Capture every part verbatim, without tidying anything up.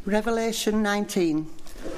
Revelation nineteen.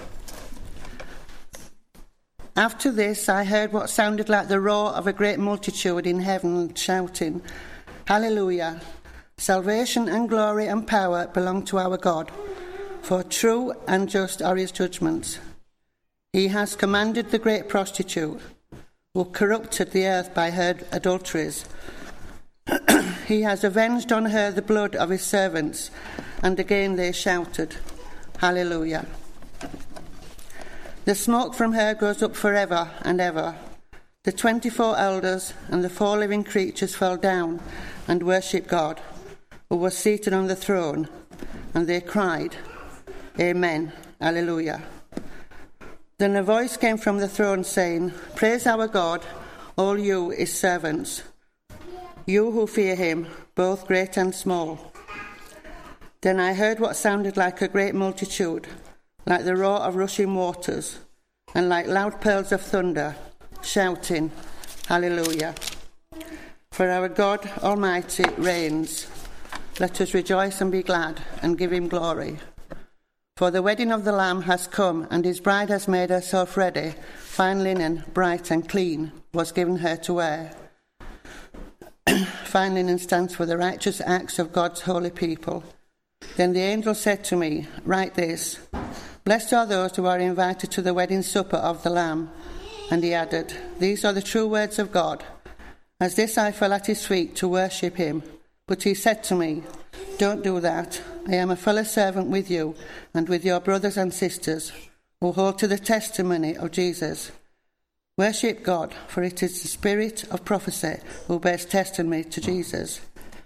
After this I heard what sounded like the roar of a great multitude in heaven shouting, Hallelujah! Salvation and glory and power belong to our God, for true and just are his judgments. He has commanded the great prostitute, who corrupted the earth by her adulteries. He has avenged on her the blood of his servants. And again they shouted, Hallelujah. The smoke from her goes up forever and ever. The twenty-four elders and the four living creatures fell down and worshipped God, who was seated on the throne, and they cried, Amen, Hallelujah. Then a voice came from the throne saying, Praise our God, all you his servants, you who fear him, both great and small. Then I heard what sounded like a great multitude, like the roar of rushing waters, and like loud peals of thunder, shouting, Hallelujah. For our God Almighty reigns. Let us rejoice and be glad, and give him glory. For the wedding of the Lamb has come, and his bride has made herself ready. Fine linen, bright and clean, was given her to wear. Fine linen stands for the righteous acts of God's holy people. Then the angel said to me, Write this, Blessed are those who are invited to the wedding supper of the Lamb. And he added, These are the true words of God. As this I fell at his feet to worship him. But he said to me, Don't do that. I am a fellow servant with you and with your brothers and sisters who hold to the testimony of Jesus. Worship God, for it is the spirit of prophecy who bears testimony to Jesus.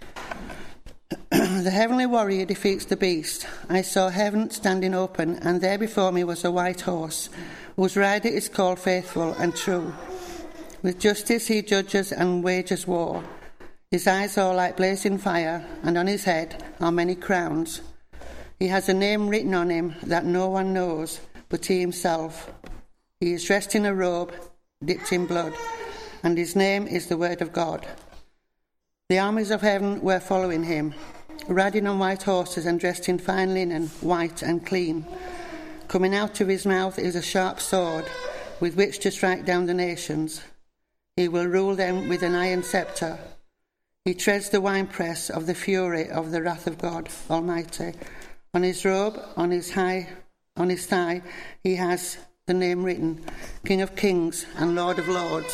The heavenly warrior defeats the beast. I saw heaven standing open, and there before me was a white horse, whose rider is called Faithful and True. With justice he judges and wages war. His eyes are like blazing fire, and on his head are many crowns. He has a name written on him that no one knows but he himself. He is dressed in a robe dipped in blood, and his name is the Word of God. The armies of heaven were following him, riding on white horses and dressed in fine linen, white and clean. Coming out of his mouth is a sharp sword, with which to strike down the nations. He will rule them with an iron scepter. He treads the winepress of the fury of the wrath of God Almighty. On his robe, on his high, on his thigh, he has the name written, King of Kings and Lord of Lords.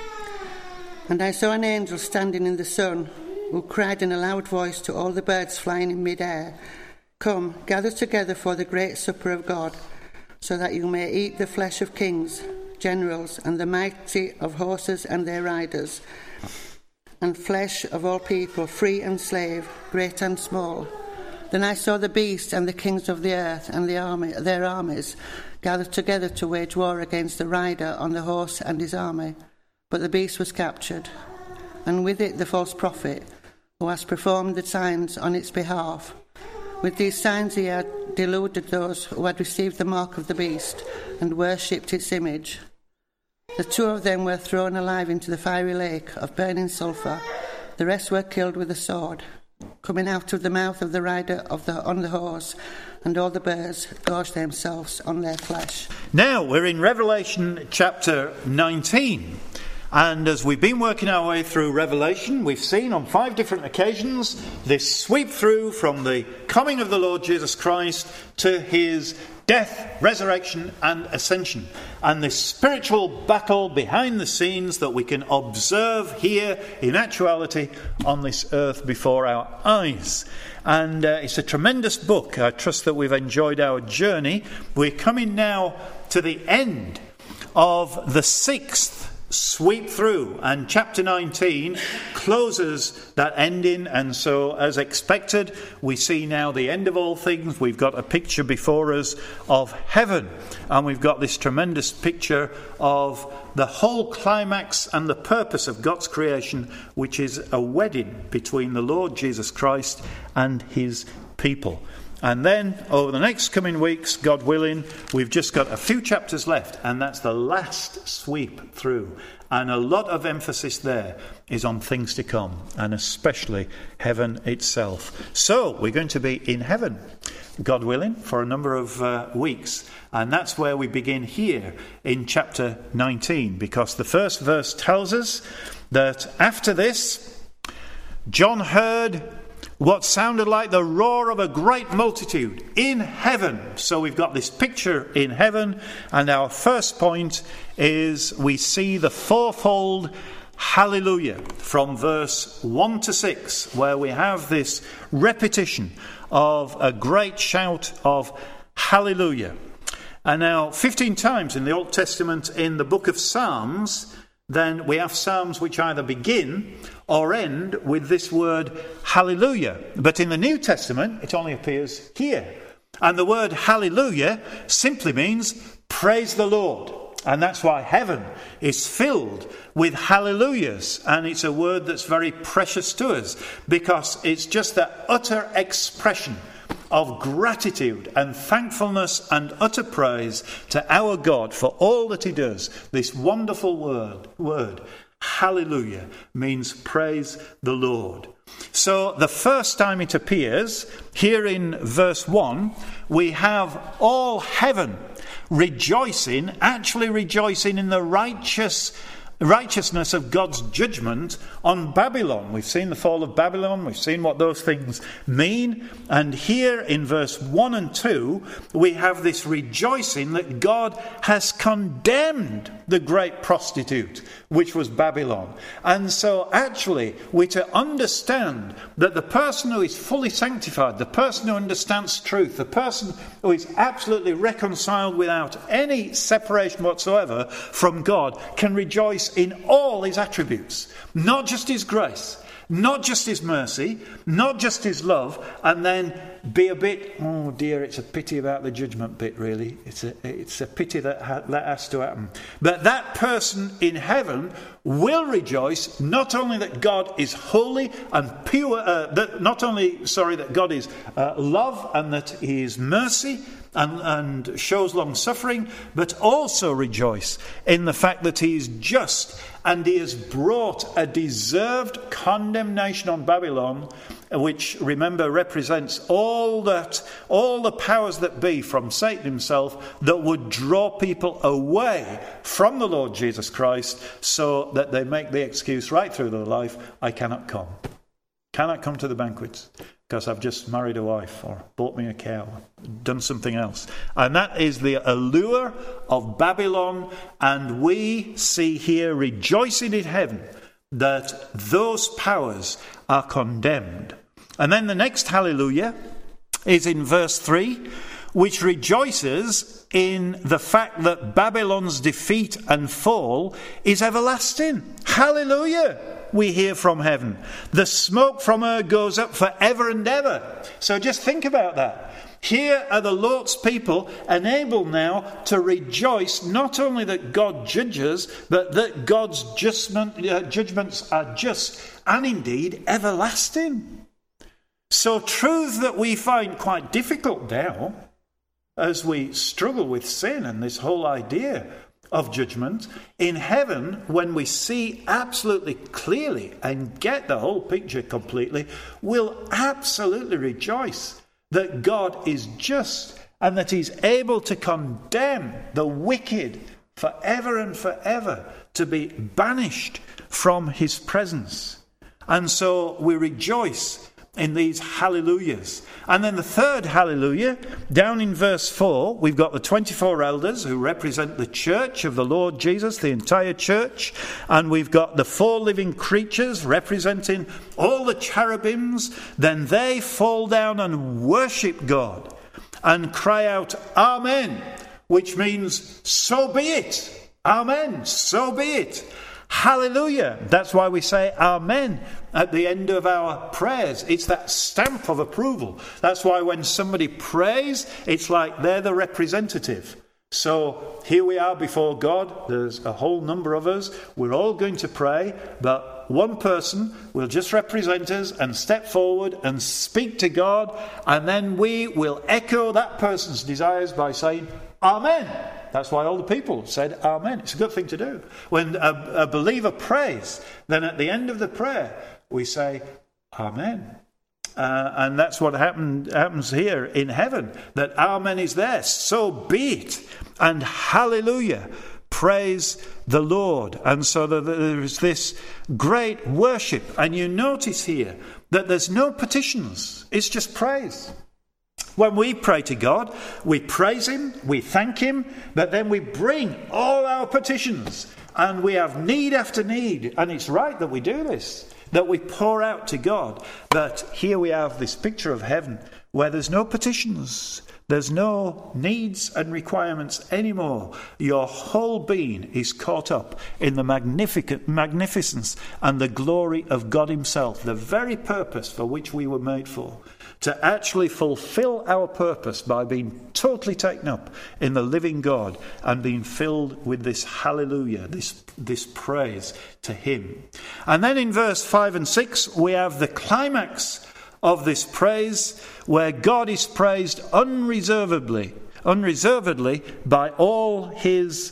And I saw an angel standing in the sun, who cried in a loud voice to all the birds flying in mid-air, Come, gather together for the great supper of God, so that you may eat the flesh of kings, generals, and the mighty of horses and their riders, and flesh of all people, free and slave, great and small. Then I saw the beast and the kings of the earth and the army, their armies gathered together to wage war against the rider on the horse and his army. But the beast was captured, and with it the false prophet, who has performed the signs on its behalf. With these signs he had deluded those who had received the mark of the beast and worshipped its image. The two of them were thrown alive into the fiery lake of burning sulphur. The rest were killed with a sword, coming out of the mouth of the rider of the, on the horse, and all the birds gorged themselves on their flesh. Now we're in Revelation chapter nineteen. And as we've been working our way through Revelation, we've seen on five different occasions this sweep through from the coming of the Lord Jesus Christ to his death, resurrection and ascension. And this spiritual battle behind the scenes that we can observe here in actuality on this earth before our eyes. And uh, it's a tremendous book. I trust that we've enjoyed our journey. We're coming now to the end of the sixth sweep through, and chapter nineteen closes that ending. And so, as expected, we see now the end of all things. We've got a picture before us of heaven, and we've got this tremendous picture of the whole climax and the purpose of God's creation, which is a wedding between the Lord Jesus Christ and his people. And then, over the next coming weeks, God willing, we've just got a few chapters left, and that's the last sweep through. And a lot of emphasis there is on things to come, and especially heaven itself. So, we're going to be in heaven, God willing, for a number of uh, weeks. And that's where we begin here in chapter nineteen, because the first verse tells us that after this, John heard what sounded like the roar of a great multitude in heaven. So we've got this picture in heaven, and our first point is we see the fourfold hallelujah from verse one to six, where we have this repetition of a great shout of hallelujah. And now fifteen times in the Old Testament in the book of Psalms, then we have psalms which either begin or end with this word hallelujah. But in the New Testament, it only appears here. And the word hallelujah simply means praise the Lord. And that's why heaven is filled with hallelujahs. And it's a word that's very precious to us, because it's just that utter expression of gratitude and thankfulness and utter praise to our God for all that he does. This wonderful word, word, hallelujah, means praise the Lord. So the first time it appears, here in verse one, we have all heaven rejoicing, actually rejoicing in the righteous righteousness of God's judgment on Babylon. We've seen the fall of Babylon. We've seen what those things mean. And here in verse one and two, we have this rejoicing that God has condemned the great prostitute, which was Babylon. And so actually, we're to understand that the person who is fully sanctified, the person who understands truth, the person who is absolutely reconciled without any separation whatsoever from God, can rejoice in all his attributes, not just his grace, not just his mercy, not just his love, and then be a bit, oh dear, it's a pity about the judgment bit, really. It's a, it's a pity that, ha- that has to happen. But that person in heaven will rejoice, not only that God is holy and pure, uh, that not only, sorry, that God is uh, love and that he is mercy, And, and shows long suffering, but also rejoice in the fact that he is just, and he has brought a deserved condemnation on Babylon, which, remember, represents all that, all the powers that be from Satan himself, that would draw people away from the Lord Jesus Christ, so that they make the excuse right through their life, I cannot come. Cannot come to the banquets because I've just married a wife or bought me a cow, done something else. And that is the allure of Babylon. And we see here, rejoicing in heaven, that those powers are condemned. And then the next hallelujah is in verse three, which rejoices in the fact that Babylon's defeat and fall is everlasting. Hallelujah! We hear from heaven. The smoke from her goes up forever and ever. So just think about that. Here are the Lord's people enabled now to rejoice, not only that God judges, but that God's judgment, uh, judgments are just and indeed everlasting. So truths that we find quite difficult now, as we struggle with sin and this whole idea of judgment, in heaven, when we see absolutely clearly and get the whole picture completely, we'll absolutely rejoice that God is just and that he's able to condemn the wicked forever and forever, to be banished from his presence. And so we rejoice in these hallelujahs. And then the third hallelujah, down in verse four, we've got the twenty-four elders who represent the church of the Lord Jesus, the entire church. And we've got the four living creatures representing all the cherubims. Then they fall down and worship God and cry out, Amen, which means, so be it. Amen, so be it. Hallelujah. That's why we say Amen at the end of our prayers. It's that stamp of approval. That's why when somebody prays, it's like they're the representative. So here we are before God. There's a whole number of us. We're all going to pray, but one person will just represent us and step forward and speak to God, and then we will echo that person's desires by saying, Amen. That's why all the people said Amen. It's a good thing to do. When a, a believer prays, then at the end of the prayer, we say Amen. Uh, and that's what happened, happens here in heaven, that Amen is there. So be it. And hallelujah. Praise the Lord. And so there is this great worship. And you notice here that there's no petitions. It's just praise. When we pray to God, we praise him, we thank him, but then we bring all our petitions. And we have need after need. And it's right that we do this, that we pour out to God. But here we have this picture of heaven where there's no petitions. There's no needs and requirements anymore. Your whole being is caught up in the magnificent magnificence and the glory of God himself, the very purpose for which we were made for, to actually fulfill our purpose by being totally taken up in the living God and being filled with this hallelujah, this, this praise to him. And then in verse five and six, we have the climax of this praise, where God is praised unreservedly, unreservedly by all his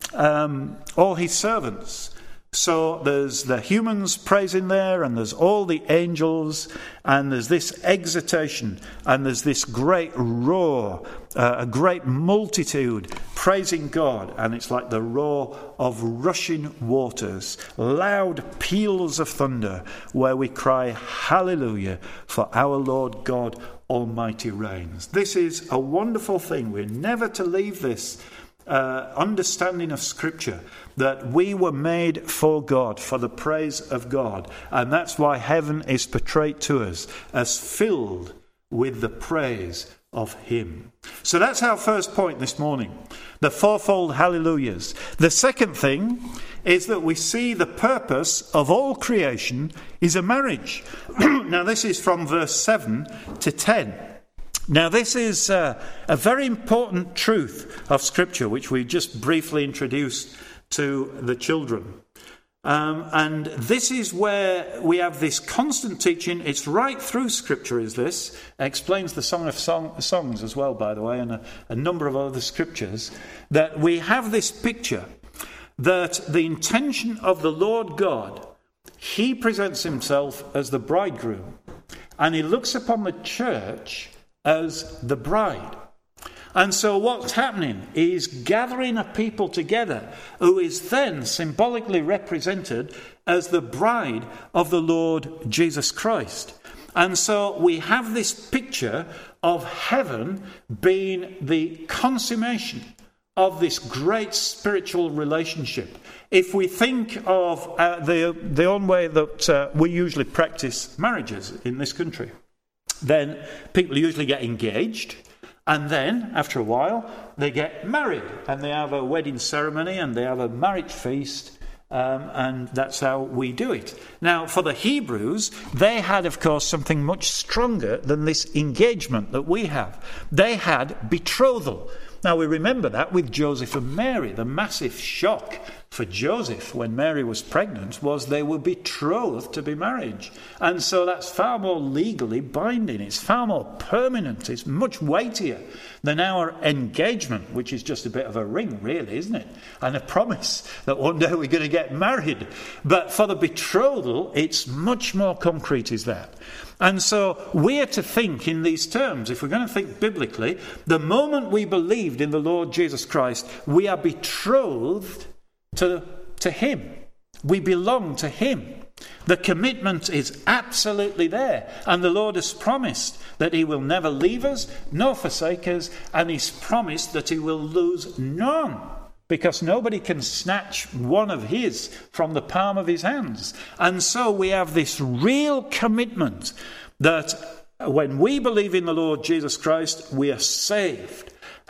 um, all his servants. So there's the humans praising there, and there's all the angels, and there's this exultation, and there's this great roar, uh, a great multitude praising God, and it's like the roar of rushing waters, loud peals of thunder, where we cry, hallelujah, for our Lord God Almighty reigns. This is a wonderful thing. We're never to leave this Uh, understanding of Scripture, that we were made for God, for the praise of God. And that's why heaven is portrayed to us as filled with the praise of him. So that's our first point this morning, the fourfold hallelujahs. The second thing is that we see the purpose of all creation is a marriage. Now this is from verse seven to ten. Now this is uh, a very important truth of Scripture, which we just briefly introduced to the children. Um, and this is where we have this constant teaching. It's right through Scripture is this. It explains the Song of song, Songs as well, by the way, and a, a number of other scriptures, that we have this picture that the intention of the Lord God, he presents himself as the bridegroom, and he looks upon the church as the bride. And so what's happening is gathering a people together who is then symbolically represented as the bride of the Lord Jesus Christ. And so we have this picture of heaven being the consummation of this great spiritual relationship. If we think of uh, the, the own way that uh, we usually practice marriages in this country, then people usually get engaged, and then after a while they get married, and they have a wedding ceremony and they have a marriage feast, um, and that's how we do it. Now for the Hebrews, they had of course something much stronger than this engagement that we have. They had betrothal. Now we remember that with Joseph and Mary. The massive shock for Joseph when Mary was pregnant was they were betrothed to be married. And so that's far more legally binding. It's far more permanent. It's much weightier than our engagement, which is just a bit of a ring, really, isn't it? And a promise that one day we're going to get married. But for the betrothal, it's much more concrete, is that. And so we're to think in these terms. If we're going to think biblically, the moment we believed in the Lord Jesus Christ, we are betrothed to, to him. We belong to him. The commitment is absolutely there. And the Lord has promised that he will never leave us nor forsake us. And he's promised that he will lose none, because nobody can snatch one of his from the palm of his hands. And so we have this real commitment that when we believe in the Lord Jesus Christ, we are saved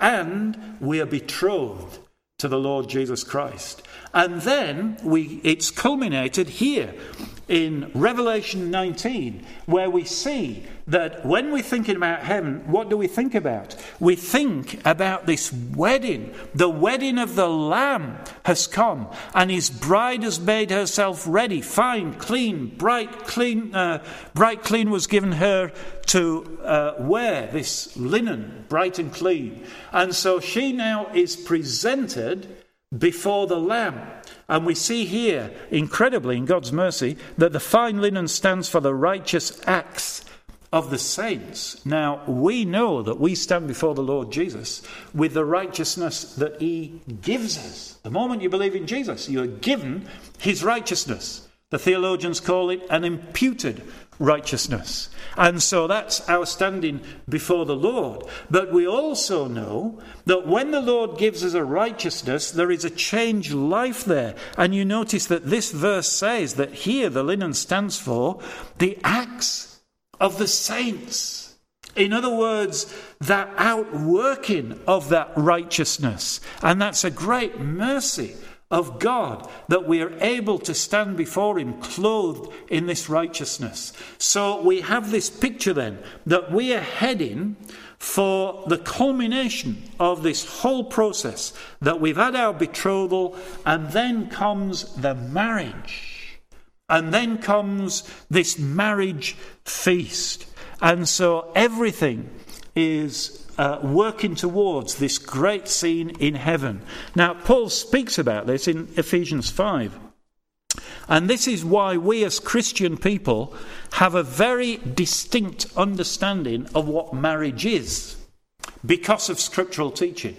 and we are betrothed to the Lord Jesus Christ. And then we it's culminated here in Revelation nineteen, where we see that when we're thinking about heaven, what do we think about? We think about this wedding. The wedding of the Lamb has come, and his bride has made herself ready. Fine, clean, bright, clean. Uh, bright, clean was given her to uh, wear, this linen, bright and clean. And so she now is presented before the Lamb. And we see here, incredibly, in God's mercy, that the fine linen stands for the righteous acts of the saints. Now, we know that we stand before the Lord Jesus with the righteousness that he gives us. The moment you believe in Jesus, you are given his righteousness. The theologians call it an imputed righteousness. And so that's our standing before the Lord. But we also know that when the Lord gives us a righteousness, there is a changed life there. And you notice that this verse says that here the linen stands for the acts of the saints. In other words, that outworking of that righteousness. And that's a great mercy of God, that we are able to stand before him clothed in this righteousness. So we have this picture then that we are heading for the culmination of this whole process, that we've had our betrothal, and then comes the marriage, and then comes this marriage feast. And so everything is Uh, working towards this great scene in heaven. Now, Paul speaks about this in Ephesians five. And this is why we as Christian people have a very distinct understanding of what marriage is, because of scriptural teaching.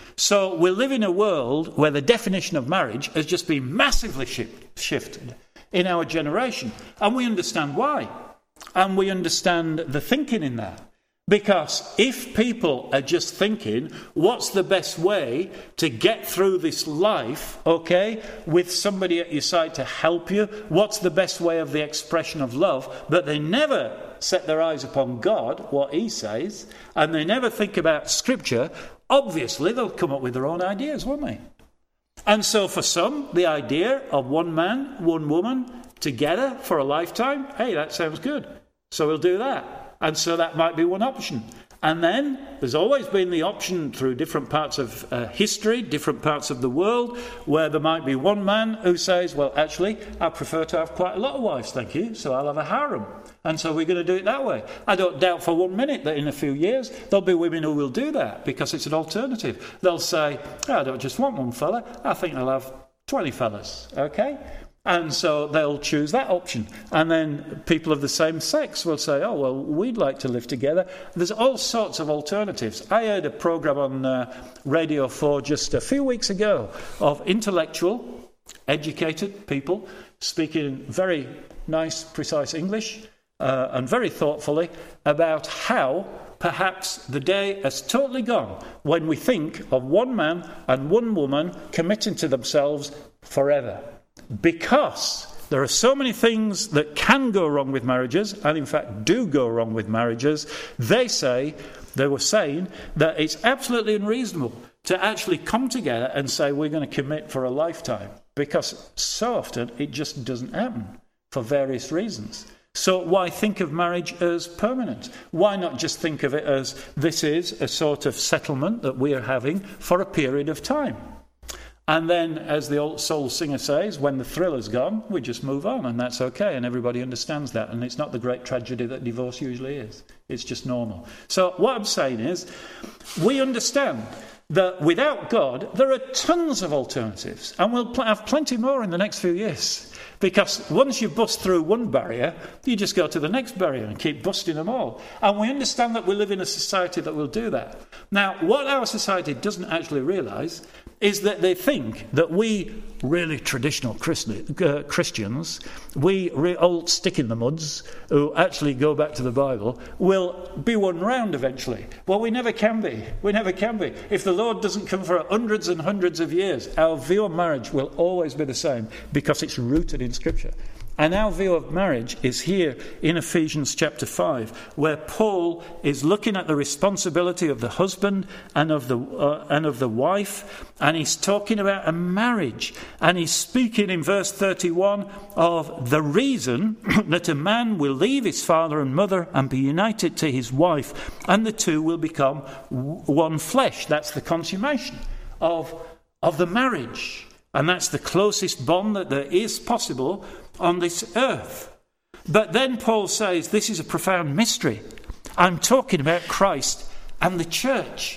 So we live in a world where the definition of marriage has just been massively shift, shifted in our generation. And we understand why. And we understand the thinking in that. Because if people are just thinking, what's the best way to get through this life, okay, with somebody at your side to help you, what's the best way of the expression of love, but they never set their eyes upon God, what he says, and they never think about Scripture, obviously they'll come up with their own ideas, won't they? And so for some, the idea of one man, one woman, together for a lifetime, hey, that sounds good, so we'll do that. And so that might be one option. And then there's always been the option through different parts of uh, history, different parts of the world, where there might be one man who says, well, actually, I prefer to have quite a lot of wives, thank you, so I'll have a harem. And so we're going to do it that way. I don't doubt for one minute that in a few years there'll be women who will do that because it's an alternative. They'll say, oh, I don't just want one fella, I think I'll have twenty fellas, okay? And so they'll choose that option. And then people of the same sex will say, oh, well, we'd like to live together. There's all sorts of alternatives. I heard a programme on uh, Radio four just a few weeks ago of intellectual, educated people speaking very nice, precise English uh, and very thoughtfully about how perhaps the day has totally gone when we think of one man and one woman committing to themselves forever. Because there are so many things that can go wrong with marriages, and in fact do go wrong with marriages, they say, they were saying, that it's absolutely unreasonable to actually come together and say we're going to commit for a lifetime. Because so often it just doesn't happen for various reasons. So why think of marriage as permanent? Why not just think of it as this is a sort of settlement that we are having for a period of time? And then, as the old soul singer says, when the thrill is gone, we just move on, and that's okay, and everybody understands that. And it's not the great tragedy that divorce usually is. It's just normal. So what I'm saying is, we understand that without God, there are tons of alternatives, and we'll pl- have plenty more in the next few years. Because once you bust through one barrier, you just go to the next barrier and keep busting them all. And we understand that we live in a society that will do that. Now, what our society doesn't actually realise is that they think that we really traditional uh, Christians, we re- old stick-in-the-muds, who actually go back to the Bible, will be one round eventually. Well, we never can be. We never can be. If the Lord doesn't come for hundreds and hundreds of years, our view on marriage will always be the same because it's rooted in Scripture. And our view of marriage is here in Ephesians chapter five, where Paul is looking at the responsibility of the husband and of the uh, and of the wife, and he's talking about a marriage, and he's speaking in verse thirty-one of the reason that a man will leave his father and mother and be united to his wife, and the two will become one flesh. That's the consummation of of the marriage, and that's the closest bond that there is possible on this earth. But then Paul says this is a profound mystery. I'm talking about Christ and the church.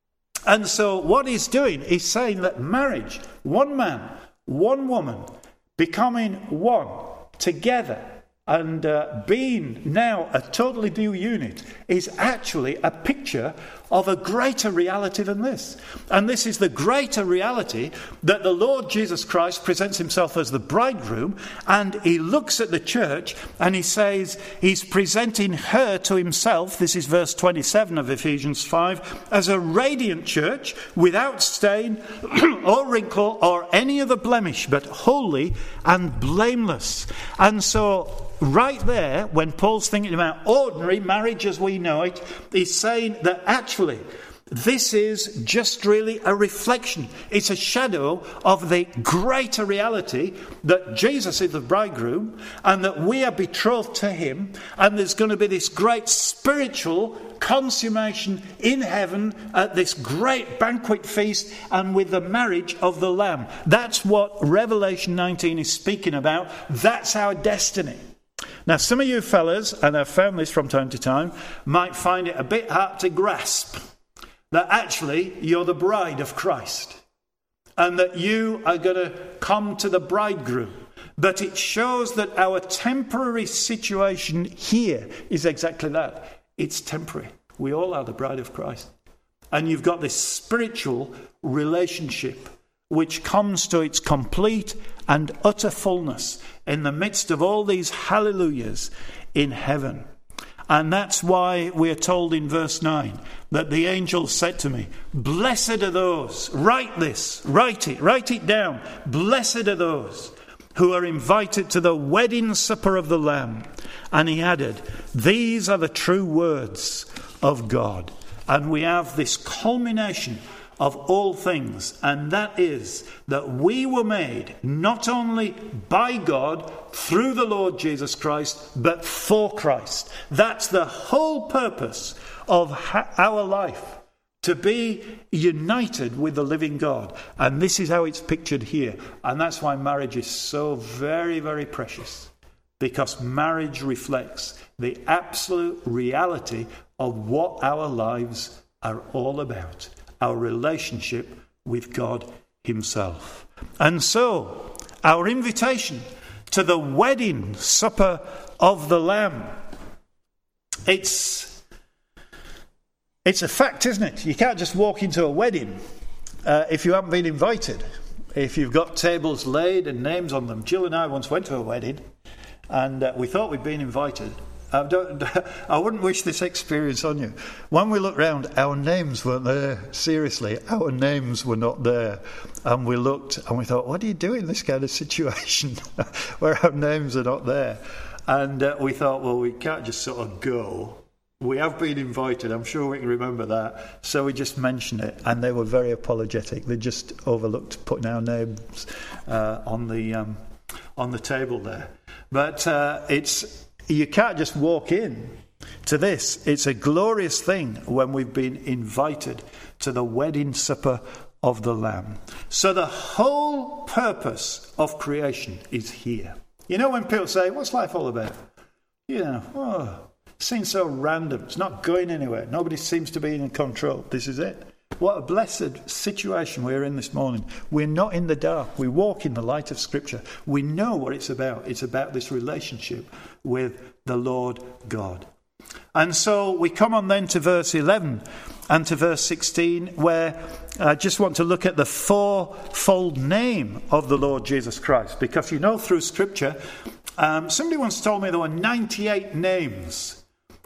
And so what he's doing is saying that marriage, one man, one woman, becoming one together and uh, being now a totally new unit is actually a picture of a greater reality than this. And this is the greater reality that the Lord Jesus Christ presents himself as the bridegroom, and he looks at the church and he says he's presenting her to himself, this is verse twenty-seven of Ephesians five, as a radiant church without stain or wrinkle or any other blemish, but holy and blameless. And so right there, when Paul's thinking about ordinary marriage as we know it, he's saying that actually this is just really a reflection. It's a shadow of the greater reality that Jesus is the bridegroom and that we are betrothed to him, and there's going to be this great spiritual consummation in heaven at this great banquet feast and with the marriage of the Lamb. That's what Revelation nineteen is speaking about. That's our destiny. Now, some of you fellas, and I've found this from time to time, might find it a bit hard to grasp that actually you're the bride of Christ and that you are going to come to the bridegroom. But it shows that our temporary situation here is exactly that. It's temporary. We all are the bride of Christ. And you've got this spiritual relationship which comes to its complete and utter fullness in the midst of all these hallelujahs in heaven. And that's why we're told in verse nine that the angel said to me, blessed are those, write this, write it, write it down. Blessed are those who are invited to the wedding supper of the Lamb. And he added, these are the true words of God. And we have this culmination of all things, and that is that we were made not only by God through the Lord Jesus Christ, but for Christ. That's the whole purpose of ha- our life, to be united with the living God. And this is how it's pictured here. And that's why marriage is so very, very precious, because marriage reflects the absolute reality of what our lives are all about. Our relationship with God himself. And so, our invitation to the wedding supper of the Lamb, it's, it's a fact, isn't it? You can't just walk into a wedding uh, if you haven't been invited. If you've got tables laid and names on them. Jill and I once went to a wedding and uh, we thought we'd been invited. I, don't, I wouldn't wish this experience on you. When we looked round, our names weren't there. Seriously, our names were not there. And we looked and we thought, what do you do in this kind of situation where our names are not there? And uh, we thought, well, we can't just sort of go. We have been invited. I'm sure we can remember that. So we just mentioned it. And they were very apologetic. They just overlooked putting our names uh, on the um, on the table there. But uh, it's... You can't just walk in to this. It's a glorious thing when we've been invited to the wedding supper of the Lamb. So the whole purpose of creation is here. You know when people say, what's life all about? You know, oh, it seems so random. It's not going anywhere. Nobody seems to be in control. This is it. What a blessed situation we're in this morning. We're not in the dark. We walk in the light of Scripture. We know what it's about. It's about this relationship with the Lord God. And so we come on then to verse eleven and to verse sixteen, where I just want to look at the fourfold name of the Lord Jesus Christ. Because you know through Scripture, um, somebody once told me there were ninety-eight names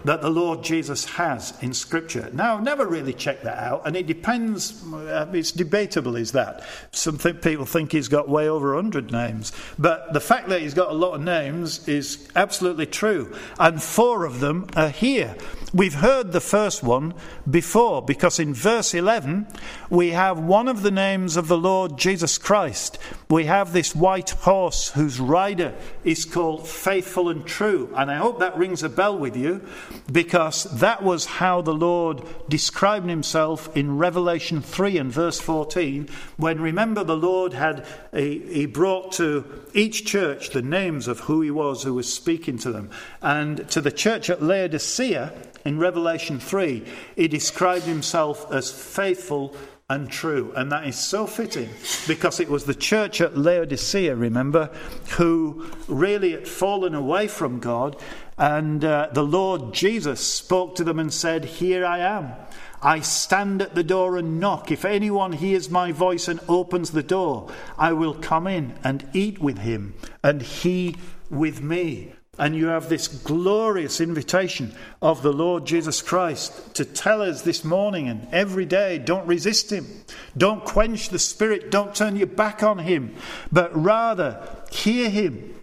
that the Lord Jesus has in Scripture. Now, I've never really checked that out, and it depends, uh, it's debatable, is that. Some th- people think he's got way over one hundred names, but the fact that he's got a lot of names is absolutely true, and four of them are here. We've heard the first one before, because in verse eleven, we have one of the names of the Lord Jesus Christ. We have this white horse whose rider is called Faithful and True, and I hope that rings a bell with you, because that was how the Lord described himself in Revelation three and verse fourteen, when, remember, the Lord had he, he brought to each church the names of who he was who was speaking to them. And to the church at Laodicea, in Revelation three, he described himself as faithful and true. And that is so fitting, because it was the church at Laodicea, remember, who really had fallen away from God. And uh, the Lord Jesus spoke to them and said, "Here I am. I stand at the door and knock. If anyone hears my voice and opens the door, I will come in and eat with him, and he with me." And you have this glorious invitation of the Lord Jesus Christ to tell us this morning and every day, don't resist him. Don't quench the Spirit. Don't turn your back on him, but rather hear him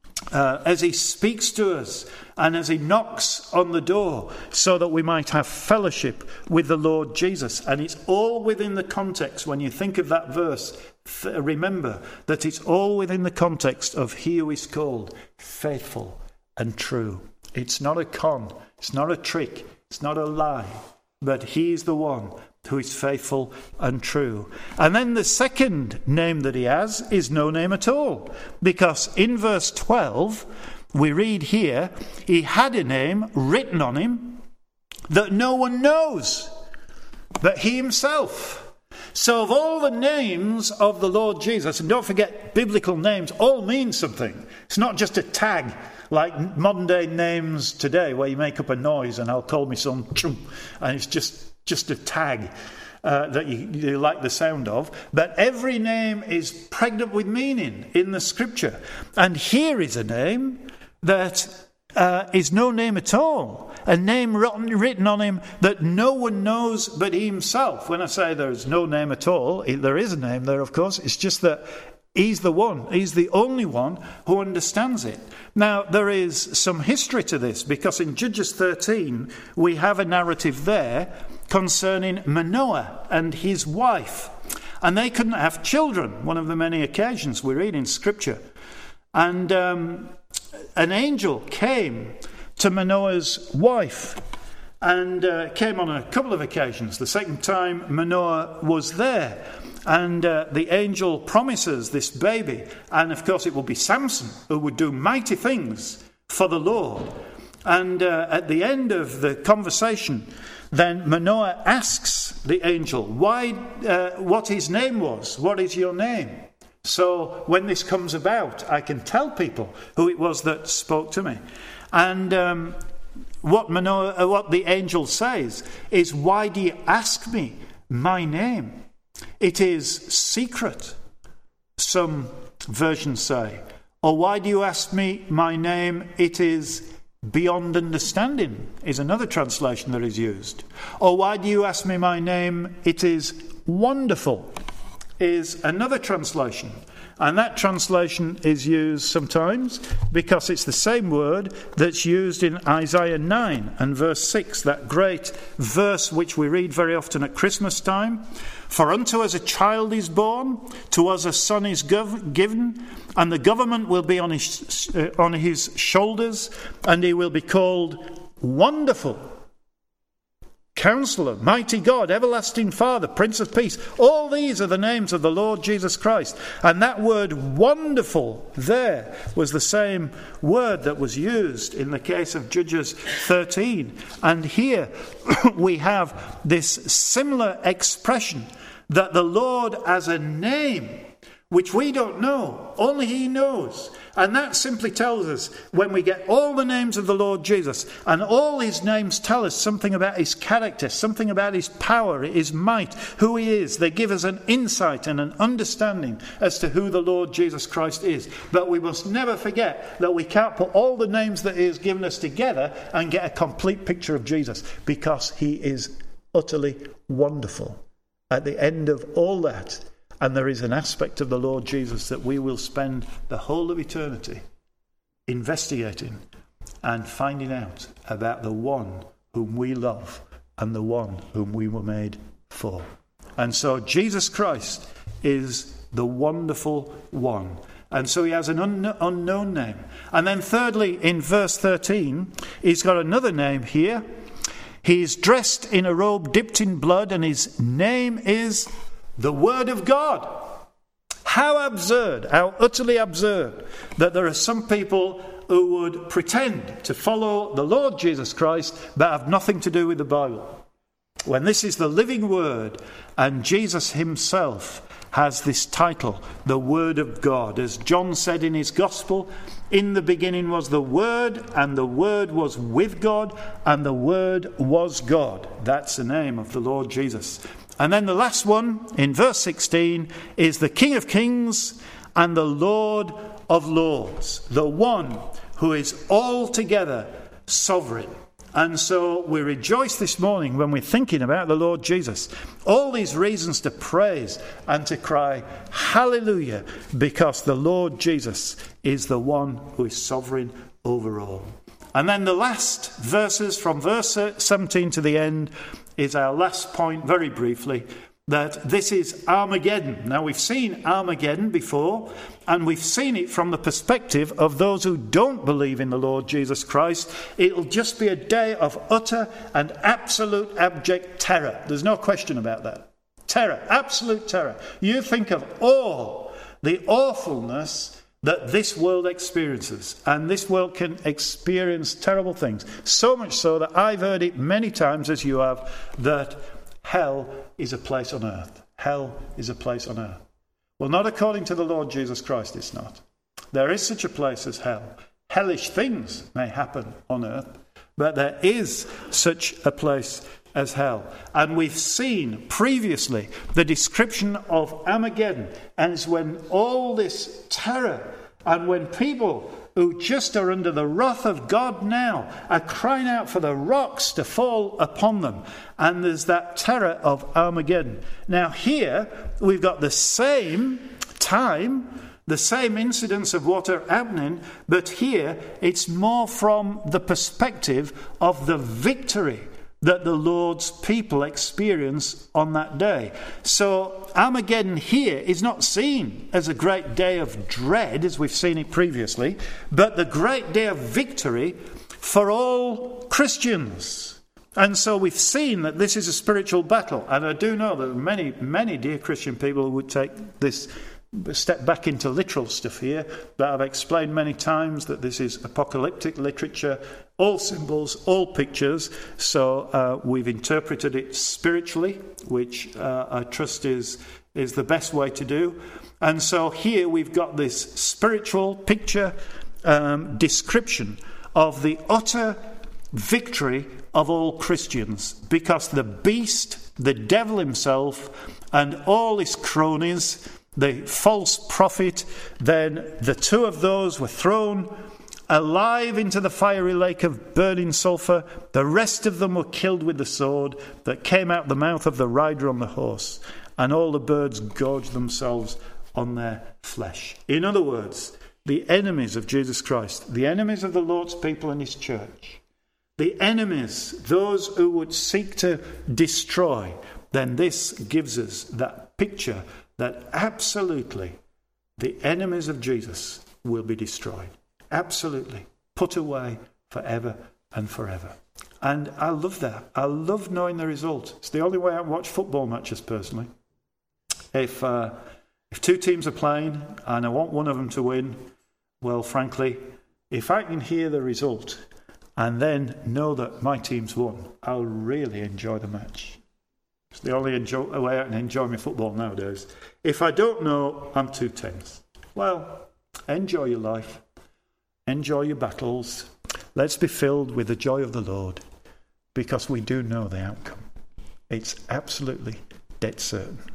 uh, as he speaks to us and as he knocks on the door, so that we might have fellowship with the Lord Jesus. And it's all within the context. When you think of that verse, remember that it's all within the context of he who is called faithful and true. It's not a con, it's not a trick, it's not a lie, but he is the one who is faithful and true. And then the second name that he has is no name at all, because in verse twelve we read here, he had a name written on him that no one knows but he himself. So of all the names of the Lord Jesus, and don't forget, biblical names all mean something. It's not just a tag like modern day names today, where you make up a noise and I'll call me son, and it's just, just a tag uh, that you, you like the sound of. But every name is pregnant with meaning in the Scripture. And here is a name that uh, is no name at all. A name written on him that no one knows but he himself. When I say there's no name at all, there is a name there, of course. It's just that he's the one, he's the only one who understands it. Now, there is some history to this, because in Judges thirteen, we have a narrative there concerning Manoah and his wife. And they couldn't have children, one of the many occasions we read in Scripture. And um, an angel came to Manoah's wife, and uh, came on a couple of occasions. The second time Manoah was there, and uh, the angel promises this baby, and of course it will be Samson who would do mighty things for the Lord. And uh, at the end of the conversation, then Manoah asks the angel why, uh, what his name was. What is your name? So when this comes about, I can tell people who it was that spoke to me. And um, what Manoah, uh, what the angel says is, "Why do you ask me my name? It is secret," some versions say. Or, "Why do you ask me my name? It is beyond understanding," is another translation that is used. Or, "Why do you ask me my name? It is wonderful," is another translation. And that translation is used sometimes because it's the same word that's used in Isaiah nine and verse six, that great verse which we read very often at Christmas time. "For unto us a child is born, to us a son is gov- given, and the government will be on his, uh, on his shoulders, and he will be called Wonderful, Counselor, Mighty God, Everlasting Father, Prince of Peace." All these are the names of the Lord Jesus Christ. And that word wonderful there was the same word that was used in the case of Judges thirteen. And here we have this similar expression, that the Lord as a name which we don't know. Only he knows. And that simply tells us, when we get all the names of the Lord Jesus, and all his names tell us something about his character, something about his power, his might, who he is. They give us an insight and an understanding as to who the Lord Jesus Christ is. But we must never forget that we can't put all the names that he has given us together and get a complete picture of Jesus, because he is utterly wonderful. At the end of all that, and there is an aspect of the Lord Jesus that we will spend the whole of eternity investigating and finding out about the one whom we love and the one whom we were made for. And so Jesus Christ is the wonderful one. And so he has an un- unknown name. And then thirdly, in verse thirteen, he's got another name here. He's dressed in a robe dipped in blood, and his name is the Word of God. How absurd, how utterly absurd that there are some people who would pretend to follow the Lord Jesus Christ but have nothing to do with the Bible, when this is the living Word, and Jesus himself has this title, the Word of God. As John said in his Gospel, in the beginning was the Word, and the Word was with God, and the Word was God. That's the name of the Lord Jesus. And then the last one, in verse sixteen, is the King of Kings and the Lord of Lords, the one who is altogether sovereign. And so we rejoice this morning when we're thinking about the Lord Jesus. All these reasons to praise and to cry, hallelujah, because the Lord Jesus is the one who is sovereign over all. And then the last verses from verse seventeen to the end is our last point, very briefly, that this is Armageddon. Now, we've seen Armageddon before, and we've seen it from the perspective of those who don't believe in the Lord Jesus Christ. It'll just be a day of utter and absolute abject terror. There's no question about that. Terror, absolute terror. You think of all the awfulness that this world experiences, and this world can experience terrible things, so much so that I've heard it many times, as you have, that hell is a place on earth. Hell is a place on earth. Well, not according to the Lord Jesus Christ, it's not. There is such a place as hell. Hellish things may happen on earth, but there is such a place as hell. And we've seen previously the description of Armageddon, and it's when all this terror, and when people who just are under the wrath of God now are crying out for the rocks to fall upon them, and there's that terror of Armageddon. Now here we've got the same time, the same incidents of what are happening, but here it's more from the perspective of the victory that the Lord's people experience on that day. So Armageddon here is not seen as a great day of dread, as we've seen it previously, but the great day of victory for all Christians. And so we've seen that this is a spiritual battle. And I do know that many, many dear Christian people would take this step back into literal stuff here, but I've explained many times that this is apocalyptic literature, all symbols, all pictures. So uh, we've interpreted it spiritually, which uh, I trust is is the best way to do. And so here we've got this spiritual picture um, description of the utter victory of all Christians, because the beast, the devil himself, and all his cronies, the false prophet, then the two of those were thrown alive into the fiery lake of burning sulphur. The rest of them were killed with the sword that came out the mouth of the rider on the horse, and all the birds gorged themselves on their flesh. In other words, the enemies of Jesus Christ, the enemies of the Lord's people and his church, the enemies, those who would seek to destroy, then this gives us that picture that absolutely the enemies of Jesus will be destroyed. Absolutely. Put away forever and forever. And I love that. I love knowing the result. It's the only way I watch football matches personally. If uh, if two teams are playing and I want one of them to win, well, frankly, if I can hear the result and then know that my team's won, I'll really enjoy the match. It's the only enjoy, way I can enjoy my football nowadays. If I don't know, I'm too tense. Well, enjoy your life. Enjoy your battles. Let's be filled with the joy of the Lord, because we do know the outcome. It's absolutely dead certain.